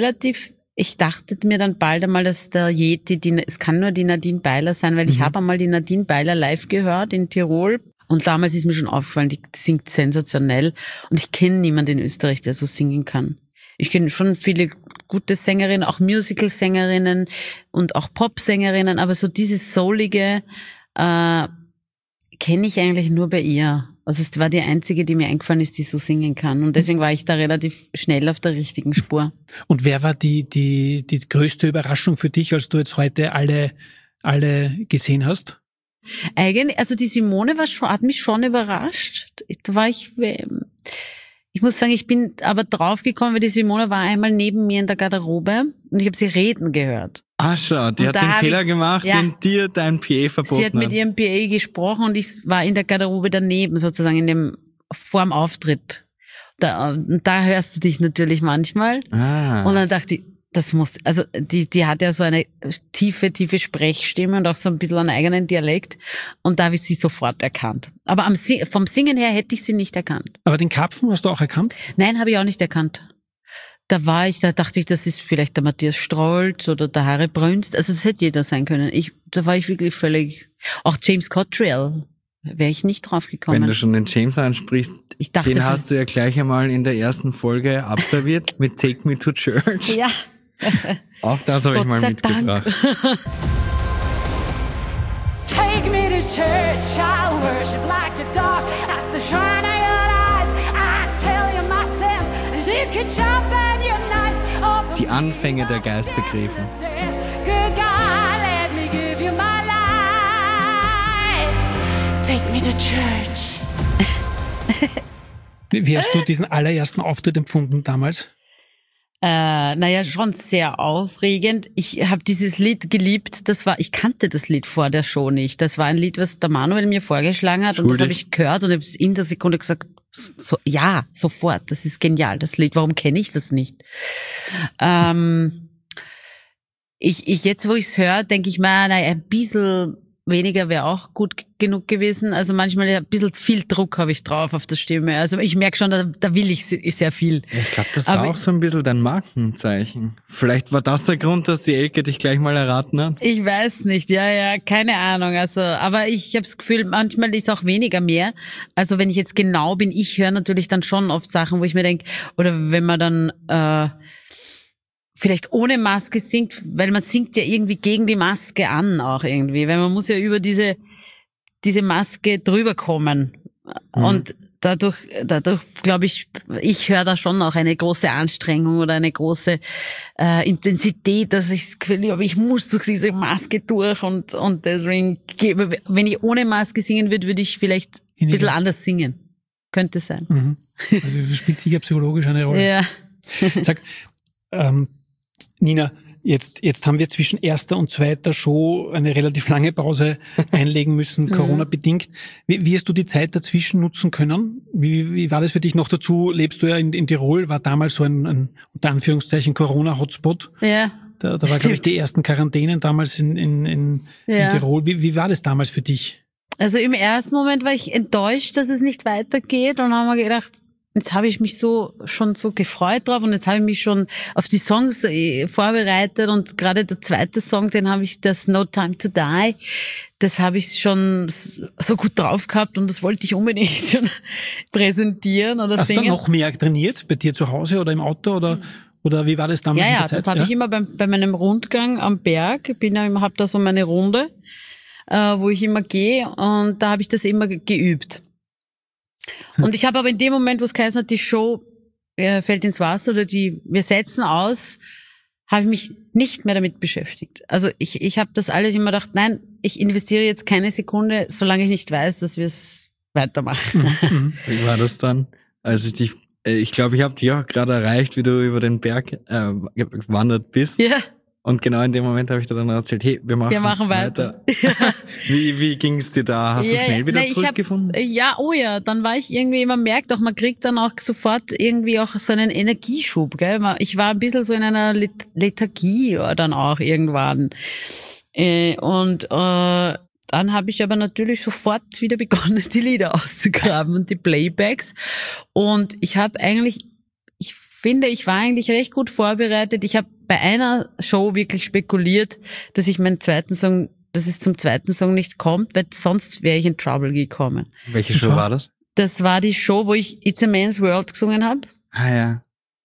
dachte mir dann bald einmal, dass der Yeti, es kann nur die Nadine Beiler sein, weil ich habe einmal die Nadine Beiler live gehört in Tirol Und damals ist mir schon aufgefallen, die singt sensationell. Und ich kenne niemanden in Österreich, der so singen kann. Ich kenne schon viele gute Sängerinnen, auch Musical-Sängerinnen und auch Pop-Sängerinnen, aber so dieses Soulige kenne ich eigentlich nur bei ihr. Also es war die einzige, die mir eingefallen ist, die so singen kann. Und deswegen war ich da relativ schnell auf der richtigen Spur. Und wer war die größte Überraschung für dich, als du jetzt heute alle gesehen hast? Eigentlich, also die Simone hat mich schon überrascht. Da war ich muss sagen, ich bin aber draufgekommen, weil die Simone war einmal neben mir in der Garderobe und ich habe sie reden gehört. Ah, schau, die hat den Fehler gemacht, den dir dein PA verboten hat. Sie hat mit ihrem PA gesprochen und ich war in der Garderobe daneben, sozusagen vorm Auftritt. Da hörst du dich natürlich manchmal. Ah. Und dann dachte ich, die hat ja so eine tiefe Sprechstimme und auch so ein bisschen einen eigenen Dialekt. Und da habe ich sie sofort erkannt. Aber vom Singen her hätte ich sie nicht erkannt. Aber den Karpfen hast du auch erkannt? Nein, habe ich auch nicht erkannt. Da dachte ich, das ist vielleicht der Matthias Strolz oder der Harry Brünst. Also das hätte jeder sein können. Da war ich wirklich auch James Cottrell wäre ich nicht drauf gekommen. Wenn du schon den James ansprichst, den hast du ja gleich einmal in der ersten Folge absolviert mit Take Me to Church. Ja. Auch das habe ich mal mitgebracht. Take me to church, I worship like the dark. That's the shine of your eyes. I tell you my sins, you can jump and your knife. Die Anfänge der Geistergräfin. Good God, let me give you my life. Take me to church. Wie hast du diesen allerersten Auftritt empfunden damals? Schon sehr aufregend. Ich habe dieses Lied geliebt. Ich kannte das Lied vor der Show nicht. Das war ein Lied, was der Manuel mir vorgeschlagen hat. Und das habe ich gehört und habe in der Sekunde gesagt, ja, sofort. Das ist genial, das Lied. Warum kenne ich das nicht? Jetzt, wo ich es höre, denke ich mir, ein bisschen weniger wäre auch gut genug gewesen. Also manchmal ein bisschen viel Druck habe ich drauf auf der Stimme. Also ich merke schon, da will ich sehr viel. Ich glaube, das war auch so ein bisschen dein Markenzeichen. Vielleicht war das der Grund, dass die Elke dich gleich mal erraten hat? Ich weiß nicht, ja, keine Ahnung. Also, aber ich habe das Gefühl, manchmal ist auch weniger mehr. Also wenn ich jetzt genau bin, ich höre natürlich dann schon oft Sachen, wo ich mir denke, oder wenn man dann vielleicht ohne Maske singt, weil man singt ja irgendwie gegen die Maske an auch irgendwie, weil man muss ja über diese Maske drüber kommen. Und dadurch glaube ich höre da schon auch eine große Anstrengung oder eine große Intensität, dass ich das Gefühl habe, ich muss durch diese Maske durch und deswegen, wenn ich ohne Maske singen würde ich vielleicht ein bisschen anders singen. Könnte sein. Mhm. Also spielt sicher psychologisch eine Rolle. Ja. Sag, Nina, jetzt haben wir zwischen erster und zweiter Show eine relativ lange Pause einlegen müssen, Corona-bedingt. Wie hast du die Zeit dazwischen nutzen können? Wie war das für dich? Noch dazu lebst du ja in Tirol, war damals so ein unter Anführungszeichen Corona-Hotspot. Ja. Da war, glaube ich, die ersten Quarantänen damals in Tirol. Wie war das damals für dich? Also im ersten Moment war ich enttäuscht, dass es nicht weitergeht und haben wir gedacht, jetzt habe ich mich schon so gefreut drauf und jetzt habe ich mich schon auf die Songs vorbereitet und gerade der zweite Song, den habe ich, das No Time to Die, das habe ich schon so gut drauf gehabt und das wollte ich unbedingt schon präsentieren oder singen. Hast du noch mehr trainiert bei dir zu Hause oder im Auto oder wie war das damals in der Zeit? Ja, das habe ich immer bei meinem Rundgang am Berg, habe da so meine Runde, wo ich immer gehe und da habe ich das immer geübt. Und ich habe aber in dem Moment, wo es geheißen hat, die Show fällt ins Wasser oder wir setzen aus, habe ich mich nicht mehr damit beschäftigt. Also ich habe das alles immer gedacht, nein, ich investiere jetzt keine Sekunde, solange ich nicht weiß, dass wir es weitermachen. Wie war das dann, als ich glaube, ich habe dich auch gerade erreicht, wie du über den Berg gewandert bist. Ja. Und genau in dem Moment habe ich dir dann erzählt, hey, wir machen weiter. Wie ging's dir da? Hast du schnell wieder zurückgefunden? Dann war ich irgendwie, man merkt auch, man kriegt dann auch sofort irgendwie auch so einen Energieschub, gell? Ich war ein bisschen so in einer Lethargie dann auch irgendwann. Dann habe ich aber natürlich sofort wieder begonnen, die Lieder auszugraben und die Playbacks. Und ich war eigentlich recht gut vorbereitet. Ich habe bei einer Show wirklich spekuliert, dass ich meinen zweiten Song dass es zum zweiten Song nicht kommt, weil sonst wäre ich in Trouble gekommen. Welche Show war das? Das war die Show, wo ich It's a Man's World gesungen habe. Ah ja.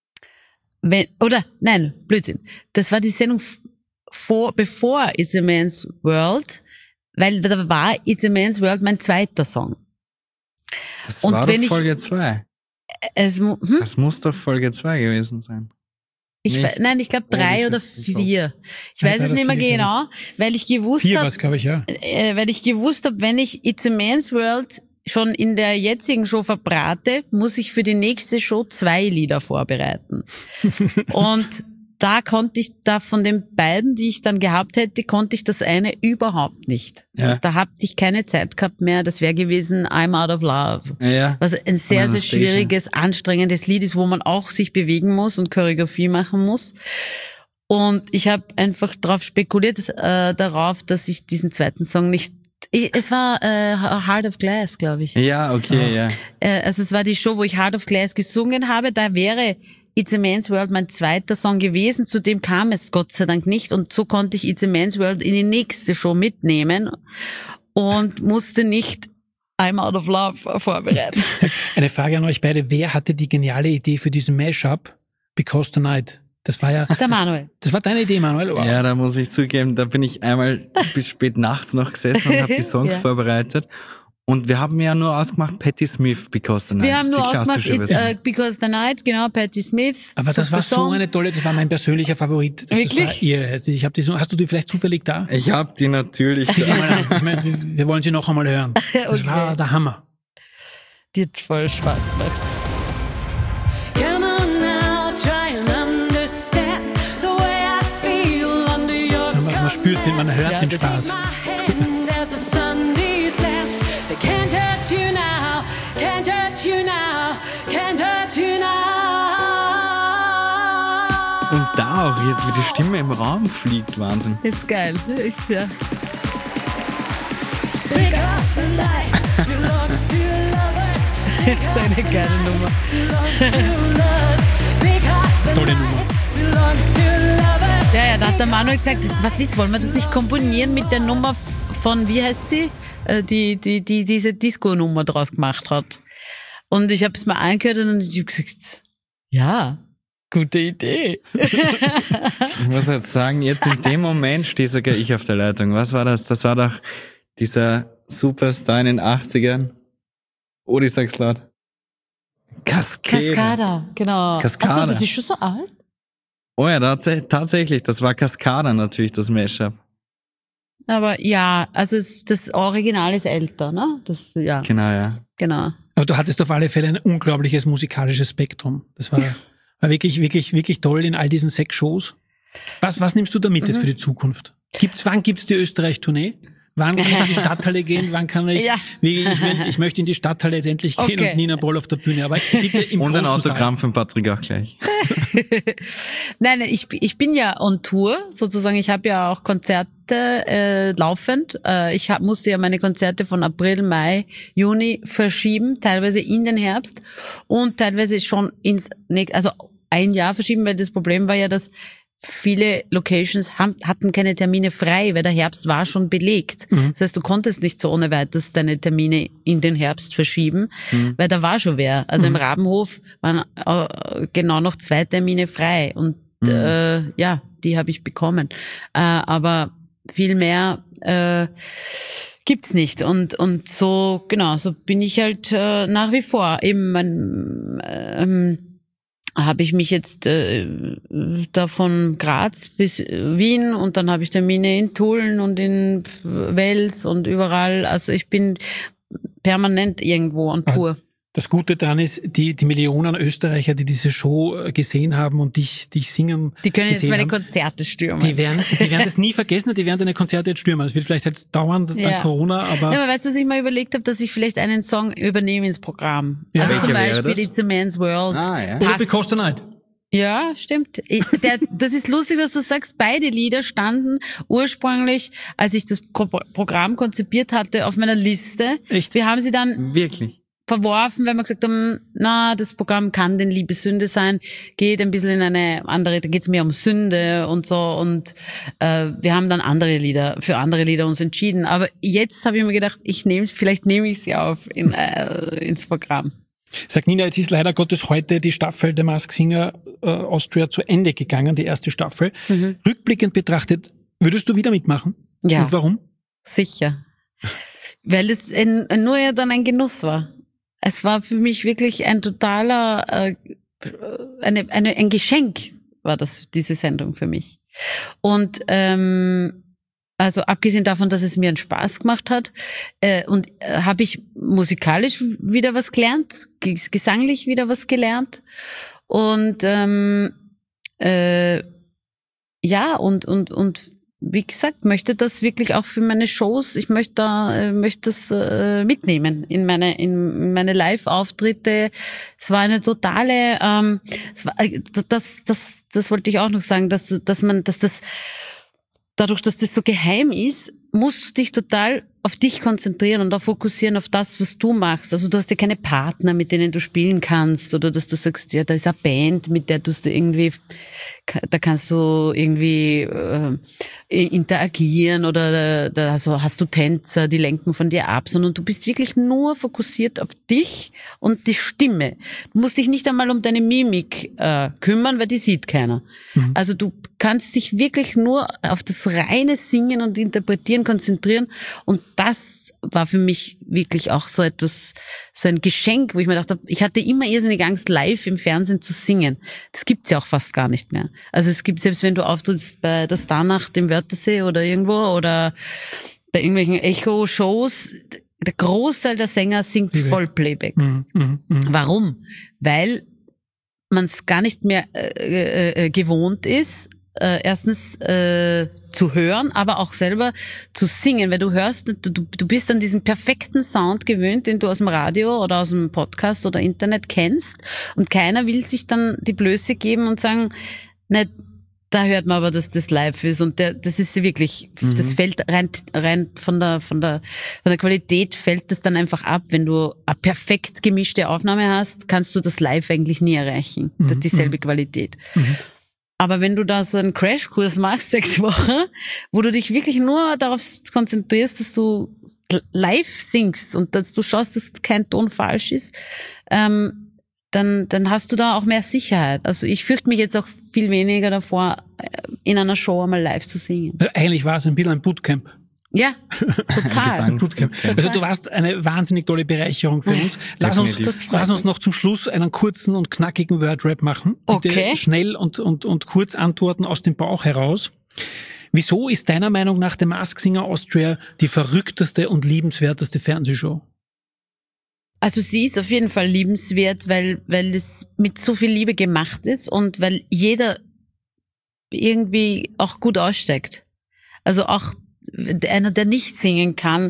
Blödsinn. Das war die Sendung bevor It's a Man's World, weil da war It's a Man's World mein zweiter Song. Das Und war wenn doch ich- Folge 2. Das muss doch Folge 2 gewesen sein. Ich glaube 3 oder 4. Ich weiß es nicht mehr genau, weil ich gewusst 4 habe, war's, glaube ich, ja. weil ich gewusst habe, wenn ich It's a Man's World schon in der jetzigen Show verbrate, muss ich für die nächste Show 2 Lieder vorbereiten. Und da konnte ich von den beiden, die ich dann gehabt hätte, konnte ich das eine überhaupt nicht. Ja. Da hatte ich keine Zeit gehabt mehr. Das wäre gewesen I'm Out of Love. Ja. Was ein sehr, sehr Anastasia. schwieriges, anstrengendes Lied ist, wo man auch sich bewegen muss und Choreografie machen muss. Und ich habe einfach darauf spekuliert, darauf, dass ich diesen zweiten Song nicht... Es war Heart of Glass, glaube ich. Ja, okay, ja. Also es war die Show, wo ich Heart of Glass gesungen habe. Da wäre It's a Man's World mein zweiter Song gewesen. Zu dem kam es Gott sei Dank nicht. Und so konnte ich It's a Man's World in die nächste Show mitnehmen und musste nicht I'm Out of Love vorbereiten. Eine Frage an euch beide. Wer hatte die geniale Idee für diesen Mashup Because the Night? Das war ja, Der Manuel. das war deine Idee, Manuel. Wow. Ja, da muss ich zugeben, da bin ich einmal bis spät nachts noch gesessen und habe die Songs Ja. vorbereitet. Und wir haben ja nur ausgemacht Patti Smith, Because the Night. Wir haben nur die ausgemacht, klassische It's Version. Because the Night, genau, Patti Smith. Aber das war super so Song. eine tolle, das war mein persönlicher Favorit. Das Wirklich? war irre. Ich habe die so, hast du die vielleicht zufällig da? Ich habe die natürlich. Gib mal an. Ich meine, wir wollen sie noch einmal hören. Das Okay. war der Hammer. Die hat voll Spaß gemacht. Come on now, try and understand the way I feel under your Man spürt den, man hört Ja, den das- Spaß. my hand as the sun descends. They can't hurt you now, can't hurt you now, can't hurt you now. Und da auch jetzt, wie die Stimme im Raum fliegt, Wahnsinn. Ist geil, echt, ja. Because the night belongs to lovers. Ist eine geile Nummer. Belongs to lovers. Because the Tolle night Nummer. belongs to lovers. Ja, da hat der Manuel gesagt, was ist, wollen wir das nicht komponieren mit der Nummer von, wie heißt sie? Die diese Disco-Nummer draus gemacht hat. Und ich habe es mal angehört und ich habe gesagt, ja, gute Idee. Ich muss jetzt sagen, jetzt in dem Moment stehe sogar ich auf der Leitung. Was war das? Das war doch dieser Superstar in den 80ern. Odi, sag's laut. Cascade. Cascada, genau. Cascada. Achso, das ist schon so alt? Oh ja, tatsächlich. Das war Cascada natürlich, das Mashup. Aber ja, also das Original ist älter, ne? Das, ja, Genau, ja. genau. Aber du hattest auf alle Fälle ein unglaubliches musikalisches Spektrum. Das war wirklich, wirklich, wirklich toll in all diesen 6 Shows. Was nimmst du da mit jetzt für die Zukunft? Wann gibt's die Österreich-Tournee? Wann kann ich in die Stadthalle gehen? Wann kann ich, Ja. ich möchte in die Stadthalle jetzt endlich gehen Okay. und Nina Boll auf der Bühne. Aber bitte im Und ein großen Saal. Autogramm von Patrick auch gleich. Nein, ich bin ja on Tour, sozusagen. Ich habe ja auch Konzerte laufend. Ich musste ja meine Konzerte von April, Mai, Juni verschieben, teilweise in den Herbst und teilweise schon also ein Jahr verschieben, weil das Problem war ja, dass viele Locations hatten keine Termine frei, weil der Herbst war schon belegt. Das heißt, du konntest nicht so ohne weiteres deine Termine in den Herbst verschieben, weil da war schon wer. Also im Rabenhof waren genau noch 2 Termine frei und ja, die habe ich bekommen. Aber viel mehr gibt's nicht. Und so, genau, so bin ich halt nach wie vor. Eben habe ich mich jetzt da von Graz bis Wien und dann habe ich Termine in Tulln und in Wels und überall. Also ich bin permanent irgendwo on Tour. Das Gute daran ist, die Millionen Österreicher, die diese Show gesehen haben und dich singen Die können jetzt gesehen meine haben, Konzerte stürmen. die werden das nie vergessen, die werden deine Konzerte jetzt stürmen. Das wird vielleicht jetzt dauern, dank Ja. Corona, aber Ja, aber weißt du, was ich mal überlegt habe, dass ich vielleicht einen Song übernehme ins Programm. Ja. Also zum Welcher wäre Beispiel das? It's a Man's World. Ah, ja. oder Passt. Because the Night. Ja, stimmt. Das ist lustig, dass du sagst, beide Lieder standen ursprünglich, als ich das Programm konzipiert hatte, auf meiner Liste. Echt? Wir haben sie dann Wirklich. verworfen, weil wir gesagt haben, na, das Programm kann denn Liebessünde sein, geht ein bisschen in eine andere, da geht's mehr um Sünde und so, und wir haben dann für andere Lieder uns entschieden. Aber jetzt habe ich mir gedacht, vielleicht nehme ich sie auf ins Programm. Sagt Nina, jetzt ist leider Gottes heute die Staffel der Masked Singer Austria zu Ende gegangen, die erste Staffel. Rückblickend betrachtet, würdest du wieder mitmachen? Ja. Und warum? Sicher. Weil es nur ja dann ein Genuss war. Es war für mich wirklich ein totaler, ein Geschenk war das, diese Sendung für mich. Und also abgesehen davon, dass es mir einen Spaß gemacht hat, und habe ich musikalisch wieder was gelernt, gesanglich wieder was gelernt, und ja, und wie gesagt, möchte das wirklich auch für meine Shows, ich möchte das mitnehmen in meine Live-Auftritte. Es war eine totale, das wollte ich auch noch sagen, dass das dadurch, dass das so geheim ist, musst du dich total auf dich konzentrieren und auch fokussieren auf das, was du machst. Also du hast ja keine Partner, mit denen du spielen kannst, oder dass du sagst, ja, da ist eine Band, mit der da kannst du irgendwie interagieren, oder da hast du Tänzer, die lenken von dir ab, sondern du bist wirklich nur fokussiert auf dich und die Stimme. Du musst dich nicht einmal um deine Mimik kümmern, weil die sieht keiner. Also du kannst dich wirklich nur auf das reine Singen und Interpretieren konzentrieren, und das war für mich wirklich auch so ein Geschenk, wo ich mir gedacht habe, ich hatte immer irrsinnig Angst, live im Fernsehen zu singen. Das gibt's ja auch fast gar nicht mehr. Also es gibt, selbst wenn du auftrittst bei der Starnacht im Wörthersee oder irgendwo oder bei irgendwelchen Echo-Shows, der Großteil der Sänger singt Vollplayback. Warum? Weil man es gar nicht mehr gewohnt ist, erstens zu hören, aber auch selber zu singen, weil du hörst, du bist an diesen perfekten Sound gewöhnt, den du aus dem Radio oder aus dem Podcast oder Internet kennst, und keiner will sich dann die Blöße geben und sagen, ne, da hört man aber, dass das live ist, und das ist wirklich, das fällt rein von der Qualität fällt das dann einfach ab. Wenn du eine perfekt gemischte Aufnahme hast, kannst du das live eigentlich nie erreichen, dieselbe Qualität. Aber wenn du da so einen Crashkurs machst, 6 Wochen, wo du dich wirklich nur darauf konzentrierst, dass du live singst und dass du schaust, dass kein Ton falsch ist, dann hast du da auch mehr Sicherheit. Also ich fürchte mich jetzt auch viel weniger davor, in einer Show einmal live zu singen. Also eigentlich war es ein bisschen ein Bootcamp. Ja, total. Bootcamp. Also du warst eine wahnsinnig tolle Bereicherung für uns. Lass uns noch zum Schluss einen kurzen und knackigen Wordrap machen. Bitte okay. Schnell und kurz antworten aus dem Bauch heraus. Wieso ist deiner Meinung nach The Masked Singer Austria die verrückteste und liebenswerteste Fernsehshow? Also sie ist auf jeden Fall liebenswert, weil es mit so viel Liebe gemacht ist und weil jeder irgendwie auch gut aussteigt. Also auch einer, der nicht singen kann,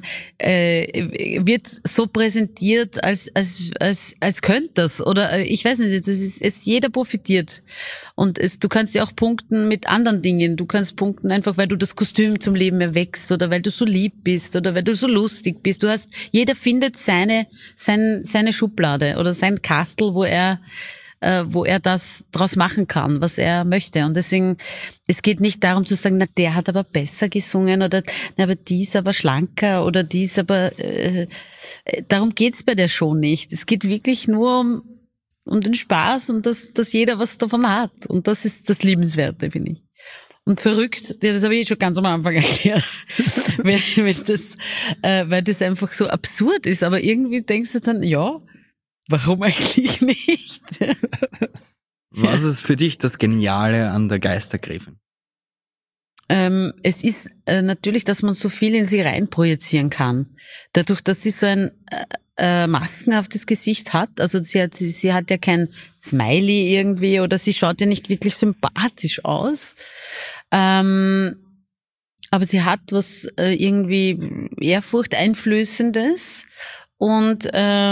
wird so präsentiert, als könnte das. Oder ich weiß nicht, jeder profitiert. Und du kannst ja auch punkten mit anderen Dingen. Du kannst punkten einfach, weil du das Kostüm zum Leben erwächst oder weil du so lieb bist oder weil du so lustig bist. Jeder findet seine Schublade oder sein Kastel, wo er das draus machen kann, was er möchte. Und deswegen, es geht nicht darum zu sagen, na, der hat aber besser gesungen oder, na, aber die ist aber schlanker oder die ist aber, darum geht's bei der Show nicht. Es geht wirklich nur um den Spaß und dass jeder was davon hat. Und das ist das Liebenswerte, finde ich. Und verrückt, das habe ich schon ganz am Anfang erklärt, weil das einfach so absurd ist. Aber irgendwie denkst du dann, ja, warum eigentlich nicht? Was ist für dich das Geniale an der Geistergräfin? Es ist natürlich, dass man so viel in sie reinprojizieren kann. Dadurch, dass sie so ein maskenhaftes Gesicht hat. Also sie hat ja kein Smiley irgendwie oder sie schaut ja nicht wirklich sympathisch aus. Aber sie hat was irgendwie ehrfurchteinflößendes und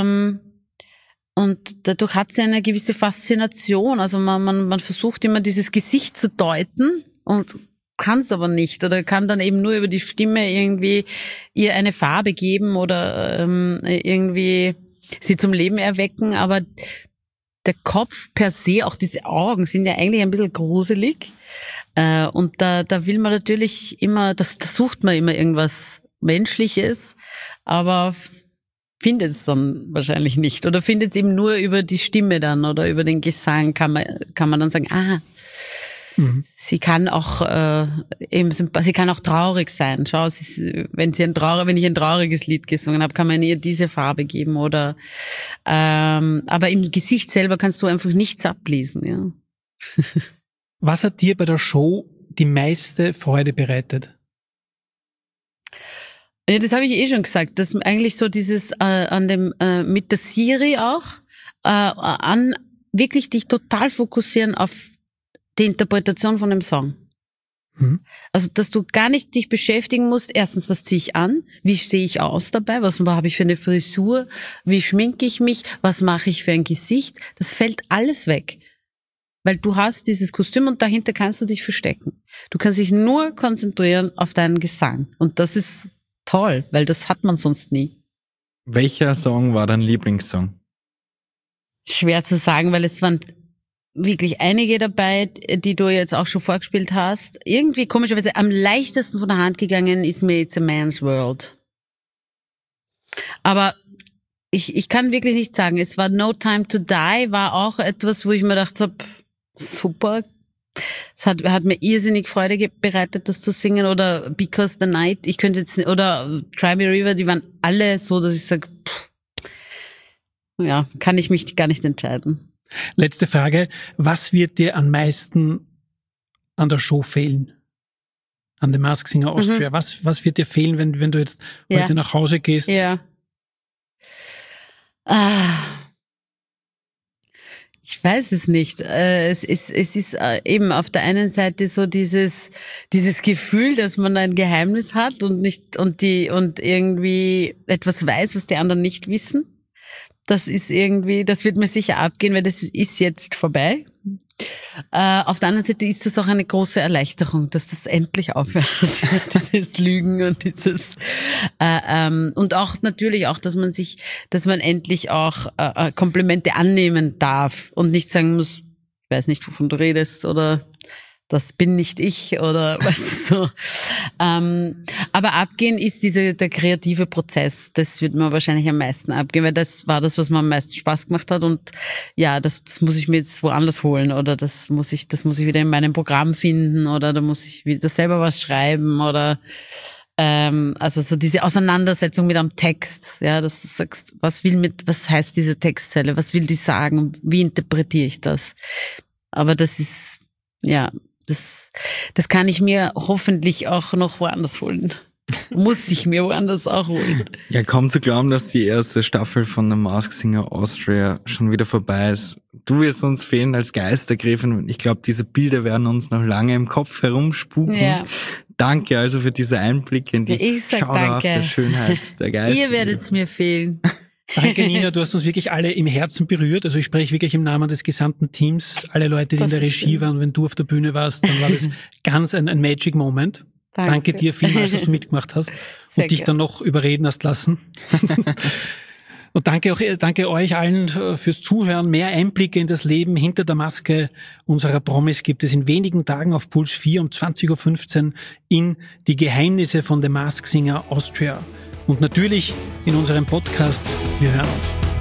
dadurch hat sie eine gewisse Faszination. Also man versucht immer dieses Gesicht zu deuten und kann es aber nicht oder kann dann eben nur über die Stimme irgendwie ihr eine Farbe geben oder irgendwie sie zum Leben erwecken, aber der Kopf per se, auch diese Augen sind ja eigentlich ein bisschen gruselig. Und da will man natürlich immer, da sucht man immer irgendwas Menschliches, aber findet es dann wahrscheinlich nicht. Oder findet es eben nur über die Stimme dann oder über den Gesang kann man dann sagen, sie kann auch sie kann auch traurig sein. Schau, wenn ich ein trauriges Lied gesungen habe, kann man ihr diese Farbe geben oder aber im Gesicht selber kannst du einfach nichts ablesen, ja. Was hat dir bei der Show die meiste Freude bereitet? Ja, das habe ich schon gesagt, dass eigentlich so dieses mit der Siri auch wirklich dich total fokussieren auf die Interpretation von dem Song. Also, dass du gar nicht dich beschäftigen musst, erstens, was ziehe ich an, wie sehe ich aus dabei, was habe ich für eine Frisur, wie schminke ich mich, was mache ich für ein Gesicht, das fällt alles weg. Weil du hast dieses Kostüm und dahinter kannst du dich verstecken. Du kannst dich nur konzentrieren auf deinen Gesang. Und das ist toll, weil das hat man sonst nie. Welcher Song war dein Lieblingssong? Schwer zu sagen, weil es waren wirklich einige dabei, die du jetzt auch schon vorgespielt hast. Irgendwie komischerweise am leichtesten von der Hand gegangen ist mir It's a Man's World. Aber ich kann wirklich nicht sagen, es war No Time to Die, war auch etwas, wo ich mir gedacht habe, super. Es hat mir irrsinnig Freude bereitet, das zu singen, oder Because the Night, oder Cry Me River, die waren alle so, dass ich sage, ja, kann ich mich gar nicht entscheiden. Letzte Frage, was wird dir am meisten an der Show fehlen? An The Masked Singer Austria? Was wird dir fehlen, wenn du jetzt heute nach Hause gehst? Ja. Ich weiß es nicht. Es ist eben auf der einen Seite so dieses Gefühl, dass man ein Geheimnis hat und irgendwie etwas weiß, was die anderen nicht wissen. Das wird mir sicher abgehen, weil das ist jetzt vorbei. Auf der anderen Seite ist das auch eine große Erleichterung, dass das endlich aufhört, dieses Lügen und und auch natürlich auch, dass man endlich auch Komplimente annehmen darf und nicht sagen muss, ich weiß nicht, wovon du redest oder das bin nicht ich oder weißt du so. Aber abgehen ist der kreative Prozess. Das wird mir wahrscheinlich am meisten abgehen, weil das war das, was mir am meisten Spaß gemacht hat. Und ja, das muss ich mir jetzt woanders holen oder das muss ich wieder in meinem Programm finden oder da muss ich wieder selber was schreiben oder also so diese Auseinandersetzung mit einem Text, ja, dass du sagst, was heißt diese Textzeile, was will die sagen, wie interpretiere ich das? Aber das ist, ja, das kann ich mir hoffentlich auch noch woanders holen. Muss ich mir woanders auch holen. Ja, kaum zu glauben, dass die erste Staffel von The Masked Singer Austria schon wieder vorbei ist. Du wirst uns fehlen als Geistergräfin. Ich glaube, diese Bilder werden uns noch lange im Kopf herumspuken. Ja. Danke also für diese Einblicke in die schauderhafte Schönheit der Geister. Ihr werdet's mir fehlen. Danke, Nina, du hast uns wirklich alle im Herzen berührt. Also ich spreche wirklich im Namen des gesamten Teams, alle Leute, die in der Regie waren. Wenn du auf der Bühne warst, dann war das ganz ein Magic Moment. Danke dir vielmals, dass du mitgemacht hast und dich dann noch überreden hast lassen. Und danke euch allen fürs Zuhören. Mehr Einblicke in das Leben hinter der Maske unserer Promis gibt es in wenigen Tagen auf Puls 4 um 20.15 Uhr in Die Geheimnisse von The Masked Singer Austria. Und natürlich in unserem Podcast. Wir hören uns.